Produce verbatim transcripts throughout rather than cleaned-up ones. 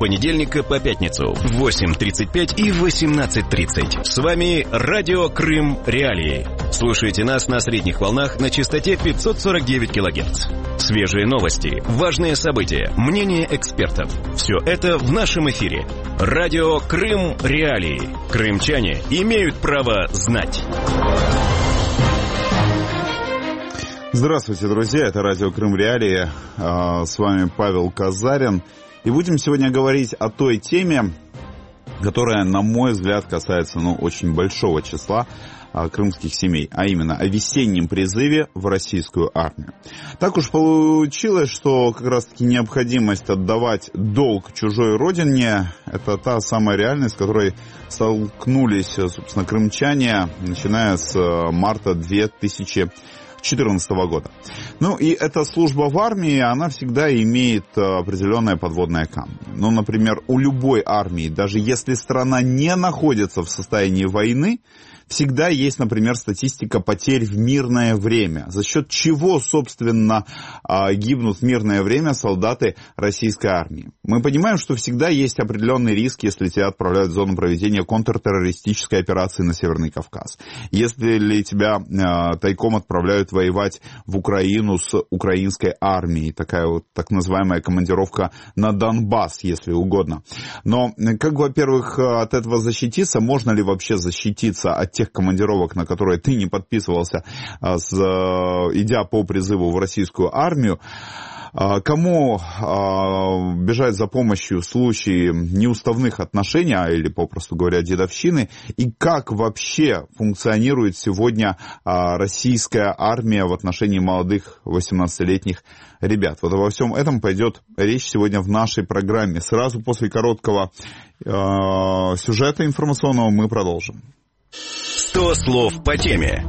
понедельника по пятницу в восемь тридцать пять и восемнадцать тридцать. С вами Радио Крым Реалии. Слушайте нас на средних волнах на частоте пятьсот сорок девять килогерц. Свежие новости, важные события, мнения экспертов. Все это в нашем эфире. Радио Крым Реалии. Крымчане имеют право знать. Здравствуйте, друзья, это Радио Крым Реалии, с вами Павел Казарин, и будем сегодня говорить о той теме, которая, на мой взгляд, касается, ну, очень большого числа крымских семей, а именно о весеннем призыве в российскую армию. Так уж получилось, что как раз-таки необходимость отдавать долг чужой родине – это та самая реальность, с которой столкнулись, собственно, крымчане, начиная с марта две тысячи четырнадцатого года. Ну и эта служба в армии, она всегда имеет определенное подводное камни. Ну, например, у любой армии, даже если страна не находится в состоянии войны, всегда есть, например, статистика потерь в мирное время. За счет чего, собственно, гибнут в мирное время солдаты российской армии? Мы понимаем, что всегда есть определенный риск, если тебя отправляют в зону проведения контртеррористической операции на Северный Кавказ. Если тебя тайком отправляют воевать в Украину с украинской армией. Такая вот так называемая командировка на Донбасс, если угодно. Но как, во-первых, от этого защититься? Можно ли вообще защититься от тех командировок, на которые ты не подписывался, с, идя по призыву в российскую армию? Кому бежать за помощью в случае неуставных отношений, или, попросту говоря, дедовщины, и как вообще функционирует сегодня российская армия в отношении молодых восемнадцатилетних ребят? Вот обо всем этом пойдет речь сегодня в нашей программе. Сразу после короткого сюжета информационного мы продолжим. сто слов по теме.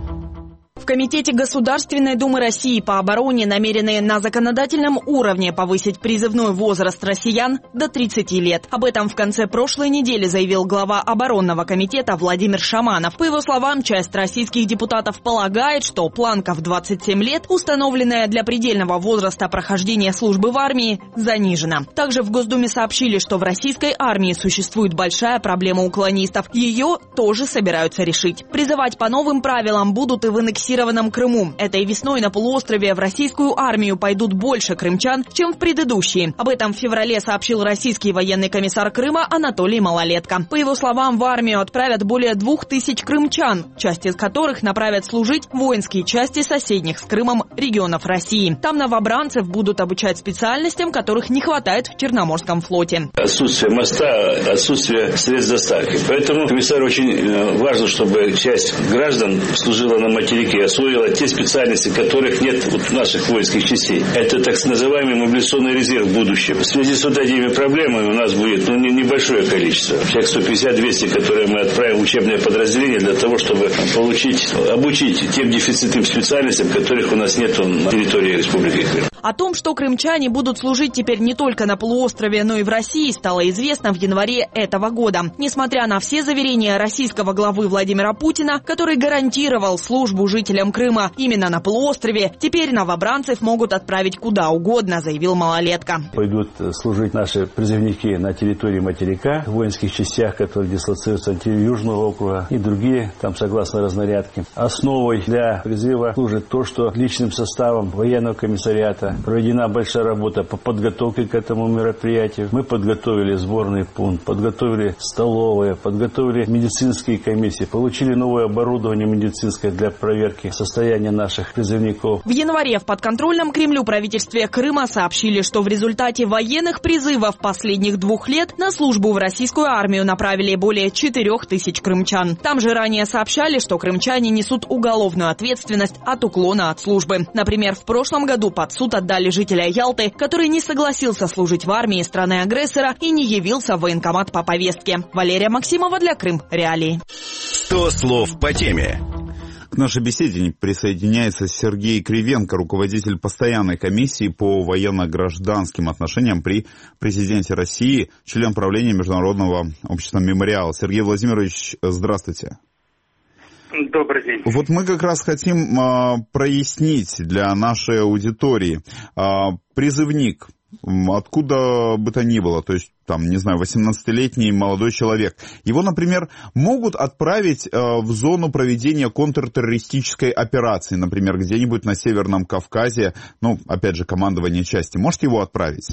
В Комитете Государственной Думы России по обороне намерены на законодательном уровне повысить призывной возраст россиян до тридцати лет. Об этом в конце прошлой недели заявил глава оборонного комитета Владимир Шаманов. По его словам, часть российских депутатов полагает, что планка в двадцать семь лет, установленная для предельного возраста прохождения службы в армии, занижена. Также в Госдуме сообщили, что в российской армии существует большая проблема уклонистов. Ее тоже собираются решить. Призывать по новым правилам будут и в аннексированном Крыму. Этой весной на полуострове в российскую армию пойдут больше крымчан, чем в предыдущие. Об этом в феврале сообщил российский военный комиссар Крыма Анатолий Малолетко. По его словам, в армию отправят более двух тысяч крымчан, часть из которых направят служить в воинские части соседних с Крымом регионов России. Там новобранцев будут обучать специальностям, которых не хватает в Черноморском флоте. Отсутствие моста, отсутствие средств доставки. Поэтому комиссару очень важно, чтобы часть граждан служила на материке, освоила те специальности, которых нет у наших воинских частей. Это так называемый мобилизационный резерв в будущем. В связи с вот этими проблемами у нас будет ну, небольшое количество. Человек сто пятьдесят - двести, которые мы отправим в учебное подразделение для того, чтобы получить, обучить тем дефицитным специальностям, которых у нас нет на территории Республики Крым. О том, что крымчане будут служить теперь не только на полуострове, но и в России, стало известно в январе этого года. Несмотря на все заверения российского главы Владимира Путина, который гарантировал службу жителям Крыма именно на полуострове, теперь новобранцев могут отправить куда угодно, заявил Малолетко. Пойдут служить наши призывники на территории материка, в воинских частях, которые дислоцируются на территории Южного округа, и другие, там согласно разнарядке. Основой для призыва служит то, что личным составом военного комиссариата проведена большая работа по подготовке к этому мероприятию. Мы подготовили сборный пункт, подготовили столовые, подготовили медицинские комиссии, получили новое оборудование медицинское для проверки состояния наших призывников. В январе в подконтрольном Кремлю правительстве Крыма сообщили, что в результате военных призывов последних двух лет на службу в российскую армию направили более четырех тысяч крымчан. Там же ранее сообщали, что крымчане несут уголовную ответственность от уклона от службы. Например, в прошлом году под суд отдали жителя Ялты, который не согласился служить в армии страны-агрессора и не явился в военкомат по повестке. Валерия Максимова для Крым Реалии. сто слов по теме. К нашей беседе присоединяется Сергей Кривенко, руководитель постоянной комиссии по военно-гражданским отношениям при президенте России, член правления Международного общества «Мемориал». Сергей Владимирович, здравствуйте. Добрый день. Вот мы как раз хотим а, прояснить для нашей аудитории. А, призывник откуда бы то ни было, то есть, там, не знаю, восемнадцатилетний молодой человек, его, например, могут отправить в зону проведения контртеррористической операции, например, где-нибудь на Северном Кавказе, ну, опять же, командование части. Можете его отправить?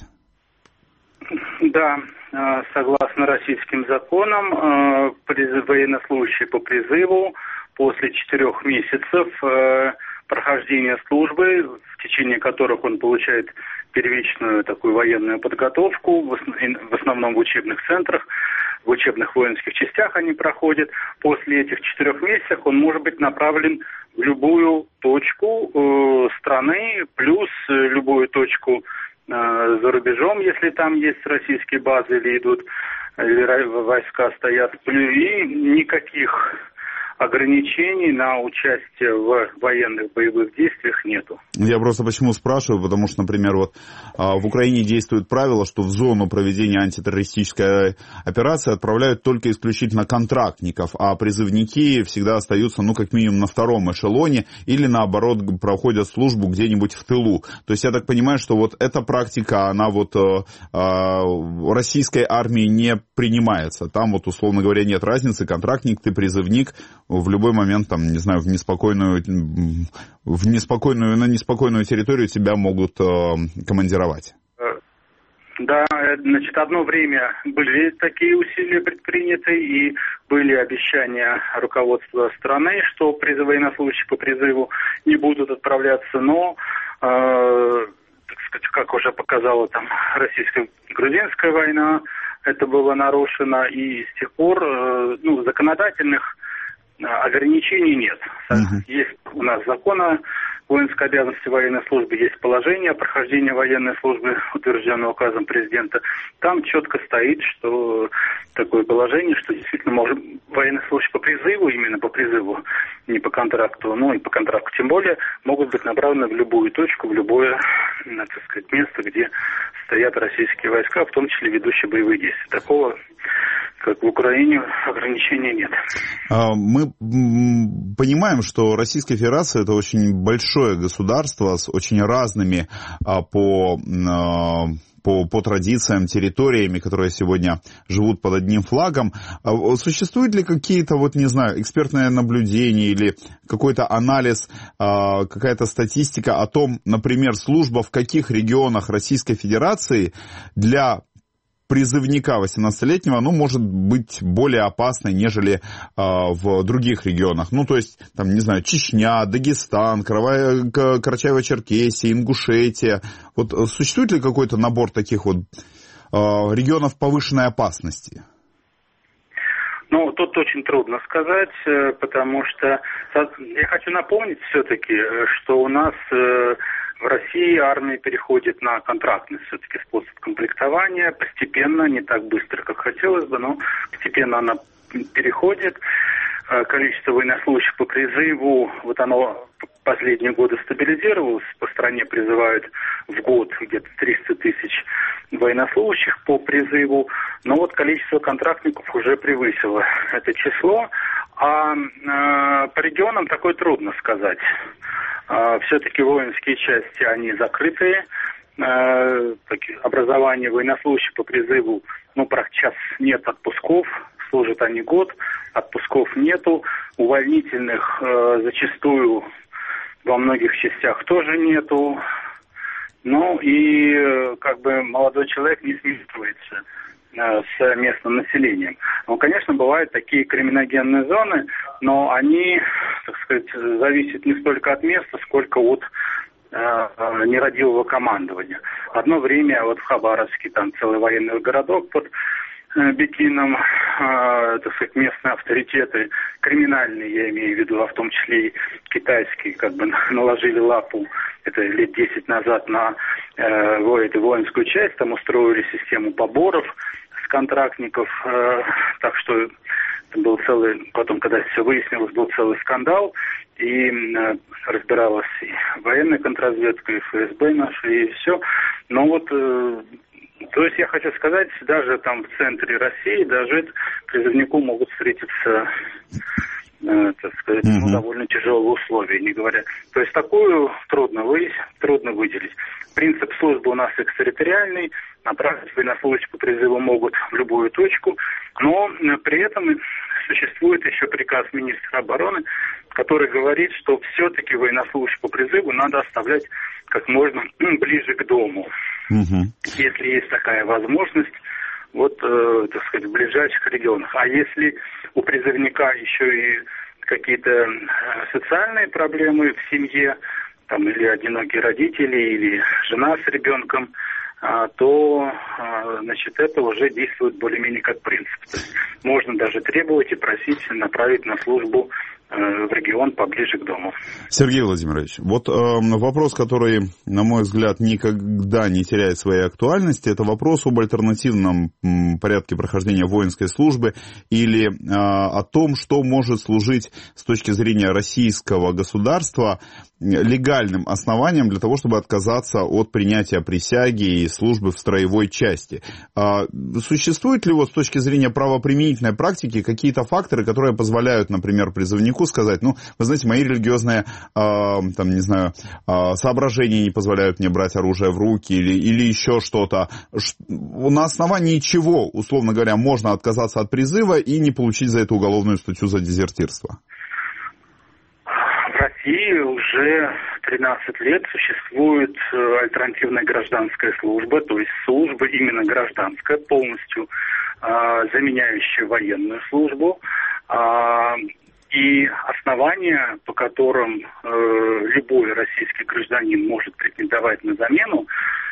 Да, согласно российским законам, военнослужащий по призыву после четырех месяцев прохождения службы, в течение которых он получает первичную такую военную подготовку, в основном в учебных центрах, в учебных воинских частях они проходят. После этих четырех месяцев он может быть направлен в любую точку э, страны, плюс любую точку э, за рубежом, если там есть российские базы или идут, или войска стоят, и никаких ограничений на участие в военных боевых действиях нету. Я просто почему спрашиваю, потому что, например, вот в Украине действует правило, что в зону проведения антитеррористической операции отправляют только исключительно контрактников, а призывники всегда остаются, ну, как минимум на втором эшелоне или, наоборот, проходят службу где-нибудь в тылу. То есть я так понимаю, что вот эта практика, она вот э, э, российской армии не принимается. Там вот, условно говоря, нет разницы, контрактник ты, призывник, в любой момент, там, не знаю, в неспокойную, в неспокойную, на неспокойную территорию тебя могут э, командировать. Да, значит, одно время были такие усилия предприняты, и были обещания руководства страны, что военнослужащие по призыву не будут отправляться, но, э, так сказать, как уже показала там российско-грузинская война, это было нарушено, и с тех пор, э, ну, законодательных ограничений нет. Uh-huh. Есть у нас закон о воинской обязанности военной службы, есть положение о прохождении военной службы, утвержденное указом президента. Там четко стоит, что такое положение, что действительно может военнослужащие по призыву, именно по призыву, не по контракту, ну и по контракту тем более, могут быть направлены в любую точку, в любое, так сказать, место, где стоят российские войска, в том числе ведущие боевые действия. Такого, как в Украине, ограничений нет. Мы понимаем, что Российская Федерация — это очень большое государство с очень разными по, по, по традициям территориями, которые сегодня живут под одним флагом. Существуют ли какие-то, вот не знаю, экспертные наблюдения или какой-то анализ, какая-то статистика о том, например, служба в каких регионах Российской Федерации для призывника восемнадцатилетнего, ну, может быть более опасной, нежели э, в других регионах. Ну, то есть, там, не знаю, Чечня, Дагестан, Карачаево-Черкесия, Ингушетия. Вот существует ли какой-то набор таких вот э, регионов повышенной опасности? Ну, тут очень трудно сказать, потому что я хочу напомнить все-таки, что у нас в России армия переходит на контрактный все-таки способ комплектования, постепенно, не так быстро, как хотелось бы, но постепенно она переходит. Количество военнослужащих по призыву, вот оно последние годы стабилизировалось, по стране призывают в год где-то триста тысяч военнослужащих по призыву, но вот количество контрактников уже превысило это число, а э, по регионам такое трудно сказать. Э, все-таки воинские части, они закрытые, э, образование военнослужащих по призыву, ну, сейчас нет отпусков, служат они год, отпусков нету, увольнительных э, зачастую во многих частях тоже нету. Ну и э, как бы молодой человек не смешивается э, с местным населением. Ну, конечно, бывают такие криминогенные зоны, но они, так сказать, зависят не столько от места, сколько от э, нерадивого командования. Одно время вот в Хабаровске там целый военный городок под Бикином, э, так сказать, местные авторитеты, криминальные, я имею в виду, а в том числе и китайские, как бы наложили лапу, это лет десять назад, на э, эту воинскую часть, там устроили систему поборов с контрактников, э, так что это был целый, потом, когда все выяснилось, был целый скандал, и э, разбиралась и военная контрразведка, и эф эс бэ наша, и все, но вот... Э, То есть я хочу сказать, даже там в центре России, даже призывнику могут встретиться э, так сказать, uh-huh. ну, довольно тяжелые условия, не говоря. То есть такую трудно выявить, трудно выделить. Принцип службы у нас экстерриториальный, направить военнослужащих по призыву могут в любую точку, но при этом существует еще приказ министра обороны, который говорит, что все-таки военнослужащих по призыву надо оставлять как можно ближе к дому. Uh-huh. Если есть такая возможность, вот, э, так сказать, в ближайших регионах. А если у призывника еще и какие-то социальные проблемы в семье, там, или одинокие родители, или жена с ребенком, а, то, а, значит, это уже действует более-менее как принцип. То есть можно даже требовать и просить направить на службу в регион поближе к дому. Сергей Владимирович, вот э, вопрос, который, на мой взгляд, никогда не теряет своей актуальности, это вопрос об альтернативном м, порядке прохождения воинской службы или э, о том, что может служить с точки зрения российского государства легальным основанием для того, чтобы отказаться от принятия присяги и службы в строевой части. А существуют ли вот с точки зрения правоприменительной практики какие-то факторы, которые позволяют, например, призывнику сказать, ну, вы знаете, мои религиозные, э, там, не знаю, э, соображения не позволяют мне брать оружие в руки или, или еще что-то. Ш- на основании чего, условно говоря, можно отказаться от призыва и не получить за это уголовную статью за дезертирство? В России уже тринадцать лет существует альтернативная гражданская служба, то есть служба именно гражданская, полностью э, заменяющая военную службу. Э, и основания, по которым э, любой российский гражданин может претендовать на замену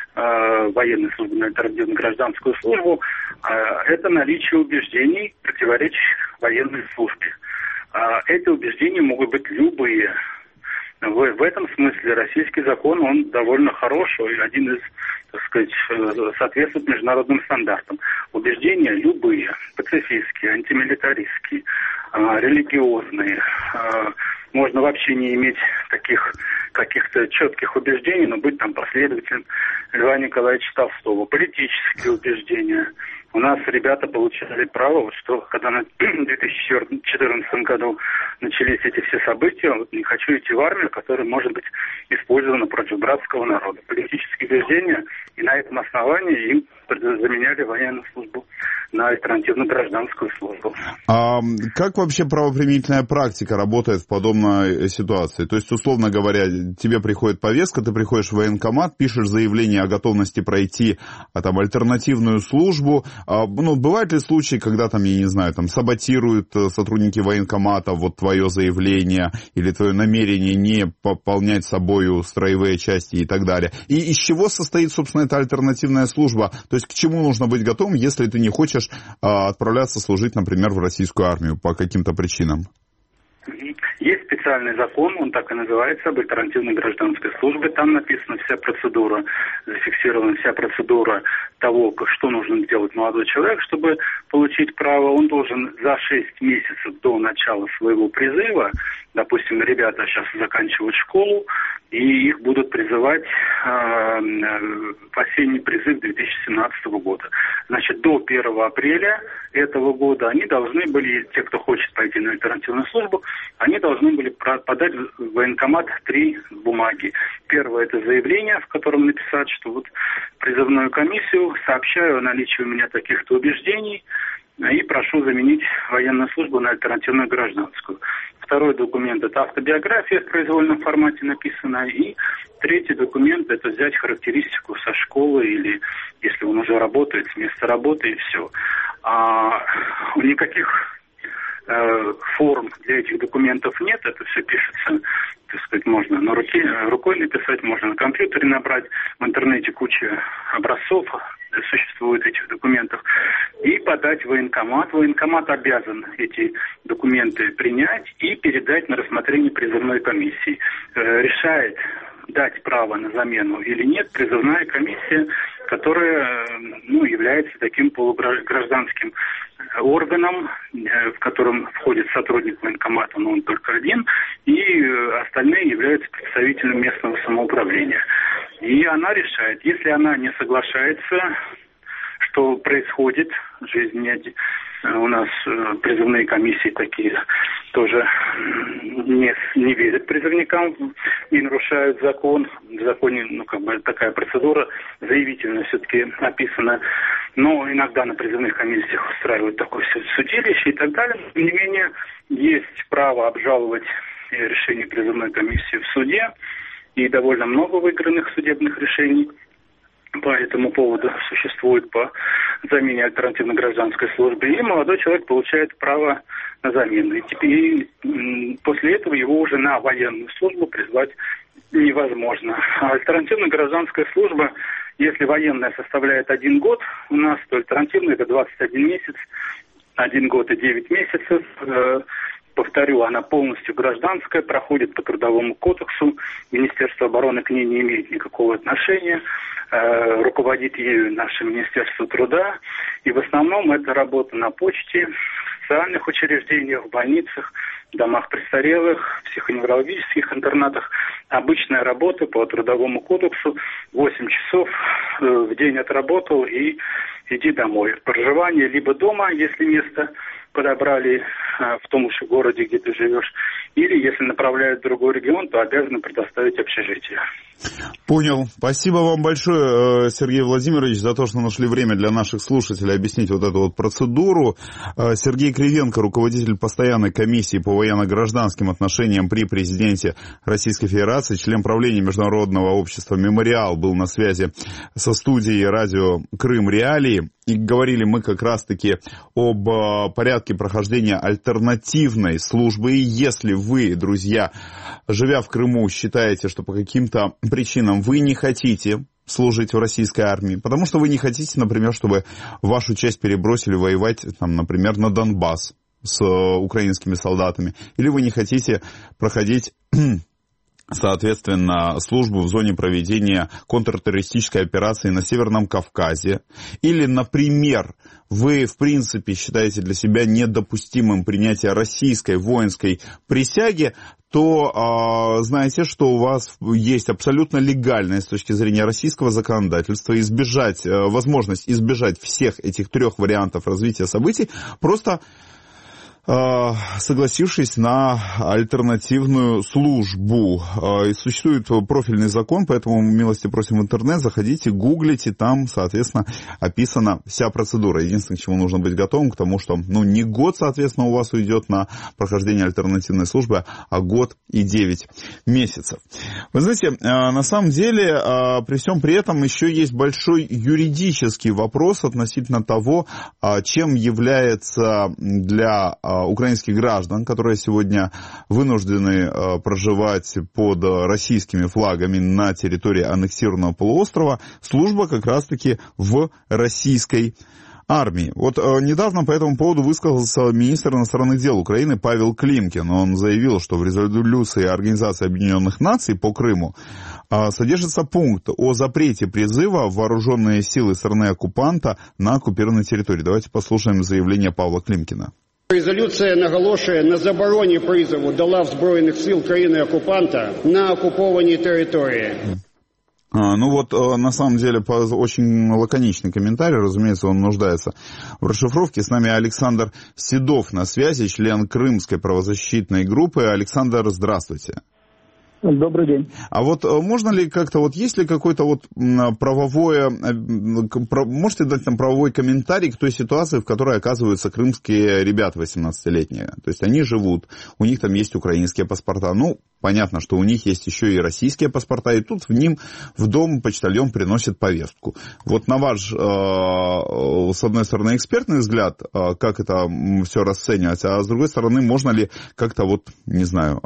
э, военной службы на альтернативную гражданскую службу, э, это наличие убеждений, противоречащих военной службе. Эти убеждения могут быть любые. В, в этом смысле российский закон, он довольно хороший, один из, так сказать, соответствует международным стандартам. Убеждения любые, пацифистские, антимилитаристские, религиозные. Можно вообще не иметь таких каких-то четких убеждений, но быть там последователем Льва Николаевича Толстого. Политические убеждения. У нас ребята получали право, вот что, когда на две тысячи четырнадцатом году начались эти все события, вот не хочу идти в армию, которая может быть использована против братского народа. Политические убеждения, и на этом основании им заменяли военную службу на альтернативную гражданскую службу. А как вообще правоприменительная практика работает в подобной ситуации? То есть, условно говоря, тебе приходит повестка, ты приходишь в военкомат, пишешь заявление о готовности пройти а, там, альтернативную службу. А, ну, бывают ли случаи, когда там, я не знаю, там саботируют сотрудники военкомата вот твое заявление или твое намерение не пополнять собою строевые части и так далее? И из чего состоит, собственно, эта альтернативная служба? То есть к чему нужно быть готовым, если ты не хочешь а, отправляться служить, например, в российскую армию по каким-то причинам? Есть специальный закон, он так и называется, об альтернативной гражданской службе. Там написана вся процедура, зафиксирована вся процедура того, что нужно делать молодой человек, чтобы получить право. Он должен за шесть месяцев до начала своего призыва, допустим, ребята сейчас заканчивают школу, и их будут призывать э, в осенний призыв две тысячи семнадцатого года. Значит, до первого апреля этого года они должны были, те, кто хочет пойти на альтернативную службу, они должны были подать в военкомат три бумаги. Первое – это заявление, в котором написать, что вот призывную комиссию сообщаю о наличии у меня таких-то убеждений и прошу заменить военную службу на альтернативную гражданскую. Второй документ – это автобиография в произвольном формате написанная. И третий документ – это взять характеристику со школы или, если он уже работает, с места работы и все. А никаких э, форм для этих документов нет. Это все пишется, так сказать, можно на руке, рукой написать, можно на компьютере набрать. В интернете куча образцов существует этих документов, и подать в военкомат. Военкомат обязан эти документы принять и передать на рассмотрение призывной комиссии. Э, решает, дать право на замену или нет, призывная комиссия, которая ну, является таким полугражданским органом, э, в котором входит сотрудник военкомата, но он только один, и остальные являются представителями местного самоуправления. И она решает, если она не соглашается, что происходит, жизнь не, У нас призывные комиссии такие тоже не, не верят призывникам и нарушают закон. В законе, ну, как бы такая процедура заявительно все-таки описана. Но иногда на призывных комиссиях устраивают такое судилище и так далее. Тем не менее, есть право обжаловать решение призывной комиссии в суде. И довольно много выигранных судебных решений по этому поводу существует по замене альтернативной гражданской службы. И молодой человек получает право на замену. И теперь, после этого его уже на военную службу призвать невозможно. А альтернативная гражданская служба, если военная составляет один год, у нас то альтернативная это двадцать один месяц, один год и девять месяцев. Повторю, она полностью гражданская, проходит по Трудовому кодексу. Министерство обороны к ней не имеет никакого отношения. Э, руководит ею наше Министерство труда. И в основном это работа на почте, в социальных учреждениях, в больницах, в домах престарелых, в психоневрологических интернатах. Обычная работа по Трудовому кодексу. восемь часов э, в день отработал и иди домой. Проживание либо дома, если место подобрали а, в том же городе, где ты живешь, или если направляют в другой регион, то обязаны предоставить общежитие. Понял. Спасибо вам большое, Сергей Владимирович, за то, что нашли время для наших слушателей объяснить вот эту вот процедуру. Сергей Кривенко, руководитель постоянной комиссии по военно-гражданским отношениям при президенте Российской Федерации, член правления Международного общества «Мемориал», был на связи со студией радио «Крым Реалии». И говорили мы как раз-таки об порядке прохождения альтернативной службы. И если вы, друзья, живя в Крыму, считаете, что по каким-то причинам вы не хотите служить в российской армии, потому что вы не хотите, например, чтобы вашу часть перебросили воевать, там, например, на Донбасс с украинскими солдатами, или вы не хотите проходить... соответственно, службу в зоне проведения контртеррористической операции на Северном Кавказе. Или, например, вы, в принципе, считаете для себя недопустимым принятие российской воинской присяги, то э, знаете, что у вас есть абсолютно легальная с точки зрения российского законодательства избежать, э, возможность избежать всех этих трех вариантов развития событий, просто... согласившись на альтернативную службу. И существует профильный закон, поэтому милости просим в интернет, заходите, гуглите, там, соответственно, описана вся процедура. Единственное, к чему нужно быть готовым, к тому, что, ну, не год, соответственно, у вас уйдет на прохождение альтернативной службы, а год и девять месяцев. Вы знаете, на самом деле, при всем при этом еще есть большой юридический вопрос относительно того, чем является для украинских граждан, которые сегодня вынуждены э, проживать под российскими флагами на территории аннексированного полуострова, служба как раз-таки в российской армии. Вот э, недавно по этому поводу высказался министр иностранных дел Украины Павел Климкин. Он заявил, что в резолюции Организации Объединенных Наций по Крыму э, содержится пункт о запрете призыва в вооруженные силы страны-оккупанта на оккупированной территории. Давайте послушаем заявление Павла Климкина. Резолюція наголошує на забороні призову до лав Збройних сил країни-окупанта на окупованій території. А, ну вот, на самом деле, очень лаконичный комментарий, разумеется, он нуждается в расшифровке. С нами Александр Седов на связи, член Крымской правозащитной группы. Александр, здравствуйте. Добрый день. А вот можно ли как-то, вот есть ли какой-то вот правовое, можете дать нам правовой комментарий к той ситуации, в которой оказываются крымские ребята восемнадцатилетние? То есть они живут, у них там есть украинские паспорта, ну, понятно, что у них есть еще и российские паспорта, и тут в ним в дом почтальон приносит повестку. Вот на ваш, с одной стороны, экспертный взгляд, как это все расценивается, а с другой стороны, можно ли как-то вот, не знаю,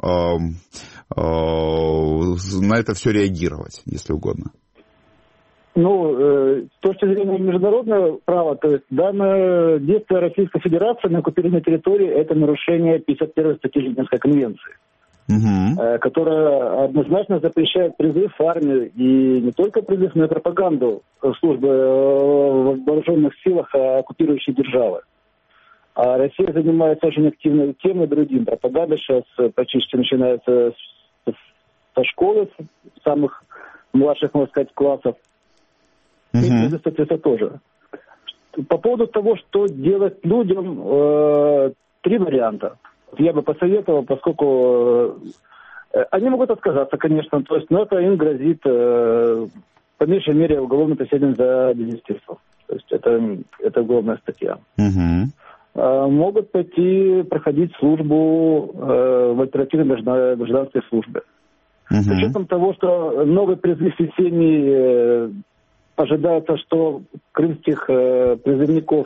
на это все реагировать, если угодно? Ну, э, с точки зрения международного права, то есть данное действие Российской Федерации на оккупированной территории – это нарушение пятьдесят первой статьи Женевской конвенции, угу. э, которая однозначно запрещает призыв в армию, и не только призыв, но и пропаганду службы э, в вооруженных силах оккупирующей державы. А Россия занимается очень активно тем и другим. Пропаганда сейчас почти начинается с со школы, с самых младших, можно сказать, классов. Mm-hmm. И, соответственно, тоже. по поводу того, что делать людям, э, три варианта. Я бы посоветовал, поскольку э, они могут отказаться, конечно, то есть, но это им грозит э, по меньшей мере уголовное преследование за дезертирство. То есть это, это уголовная статья. Угу. Э, могут пойти проходить службу э, в альтернативной гражданской службе. Угу. С учетом того, что новый призыв весенний, э, ожидается, что крымских э, призывников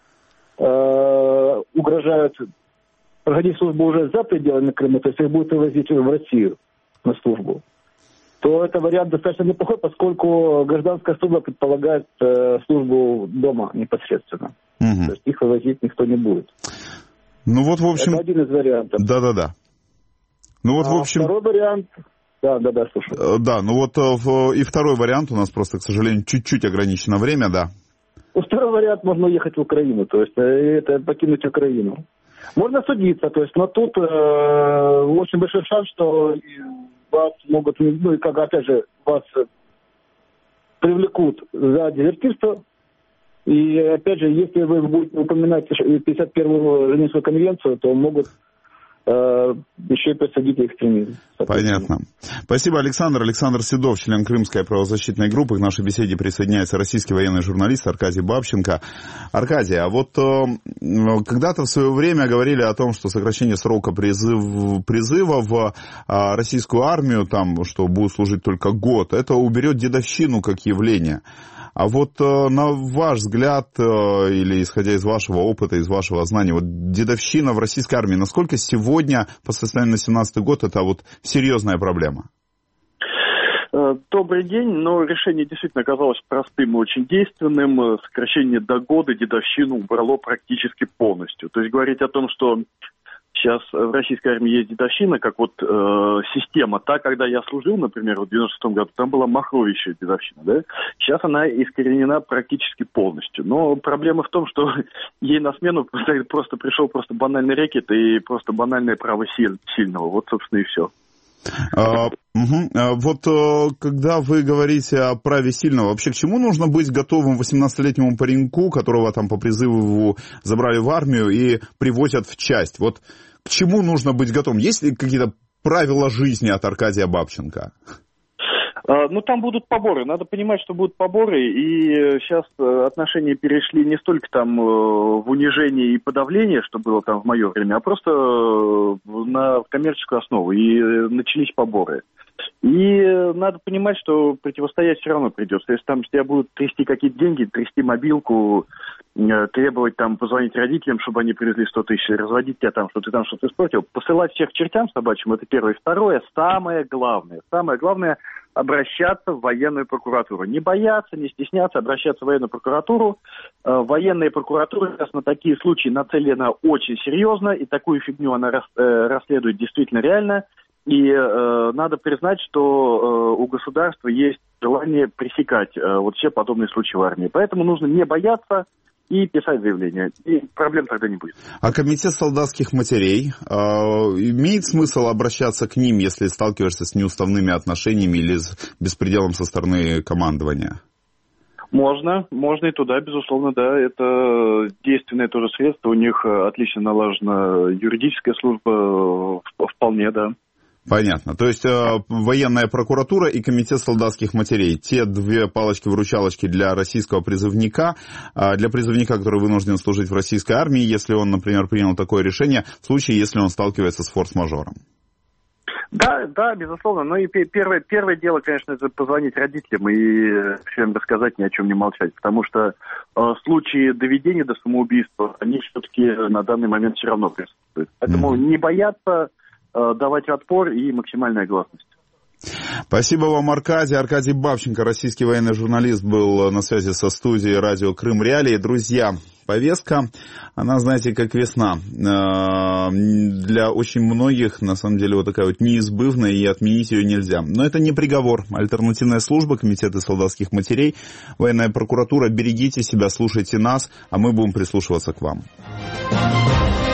э, угрожают проходить службу уже за пределами Крыма, то есть их будут вывозить в Россию на службу, то это вариант достаточно неплохой, поскольку гражданская служба предполагает э, службу дома непосредственно. Угу. То есть их вывозить никто не будет. Ну вот, в общем... Это один из вариантов. Да-да-да. Ну вот, а в общем... второй вариант... Да, да, да, слушаю. Да, ну вот и второй вариант у нас просто, к сожалению, чуть-чуть ограничено время, да. Ну, второй вариант, можно уехать в Украину, то есть это покинуть Украину. Можно судиться, то есть, но тут э, очень большой шанс, что вас могут, ну и как, опять же, вас привлекут за дезертирство. И опять же, если вы будете упоминать пятьдесят первую Женевскую конвенцию, то могут еще и подсадить экстремизм. Понятно. Спасибо, Александр. Александр Седов, член Крымской правозащитной группы. К нашей беседе присоединяется российский военный журналист Аркадий Бабченко. Аркадий, а вот э, когда-то в свое время говорили о том, что сокращение срока призыв, призыва в э, российскую армию, там, что будет служить только год, это уберет дедовщину как явление. А вот э, на ваш взгляд, э, или исходя из вашего опыта, из вашего знания, вот дедовщина в российской армии, насколько сегодня, по состоянию на семнадцатый год, это вот серьезная проблема? Добрый день. Но решение действительно оказалось простым и очень действенным. Сокращение до года дедовщину убрало практически полностью. То есть говорить о том, что сейчас в российской армии есть дедовщина, как вот э, система. Та, когда я служил, например, в девяносто шестом году, там была махровейшая дедовщина, да? Сейчас она искоренена практически полностью. Но проблема в том, что ей на смену просто пришел просто банальный рэкет и просто банальное право сильного. Вот, собственно, и все. А, угу. а вот а, когда вы говорите о праве сильного, вообще к чему нужно быть готовым восемнадцатилетнему пареньку, которого там по призыву забрали в армию и привозят в часть? Вот к чему нужно быть готовым? Есть ли какие-то правила жизни от Аркадия Бабченко? Ну, там будут поборы. Надо понимать, что будут поборы. И сейчас отношения перешли не столько там в унижение и подавление, что было там в мое время, а просто на коммерческую основу. И начались поборы. И надо понимать, что противостоять все равно придется. Если там с тебя будут трясти какие-то деньги, трясти мобилку, требовать там позвонить родителям, чтобы они привезли сто тысяч, разводить тебя там, что ты там что-то испортил, посылать всех к чертям собачьим, это первое. Второе, самое главное, самое главное – обращаться в военную прокуратуру. Не бояться, не стесняться, обращаться в военную прокуратуру. Военная прокуратура сейчас на такие случаи нацелена очень серьезно, и такую фигню она расследует действительно реально. И э, надо признать, что э, у государства есть желание пресекать э, вот все подобные случаи в армии. Поэтому нужно не бояться и писать заявление. И проблем тогда не будет. А комитет солдатских матерей, э, имеет смысл обращаться к ним, если сталкиваешься с неуставными отношениями или с беспределом со стороны командования? Можно, можно и туда, безусловно, да. Это действенное тоже средство. У них отлично налажена юридическая служба, вполне, да. Понятно. То есть э, военная прокуратура и комитет солдатских матерей. Те две палочки-выручалочки для российского призывника, э, для призывника, который вынужден служить в российской армии, если он, например, принял такое решение, в случае, если он сталкивается с форс-мажором. Да, да, безусловно. Ну и первое, первое дело, конечно, это позвонить родителям и всем рассказать, ни о чем не молчать. Потому что э, случаи доведения до самоубийства, они все-таки на данный момент все равно присутствуют. Поэтому mm-hmm. не бояться, давать отпор и максимальная гласность. Спасибо вам, Аркадий. Аркадий Бабченко, российский военный журналист, был на связи со студией радио Крым Реалии. Друзья, повестка, она, знаете, как весна. Для очень многих, на самом деле, вот такая вот неизбывная, и отменить ее нельзя. Но это не приговор. Альтернативная служба, комитеты солдатских матерей, военная прокуратура. Берегите себя, слушайте нас, а мы будем прислушиваться к вам.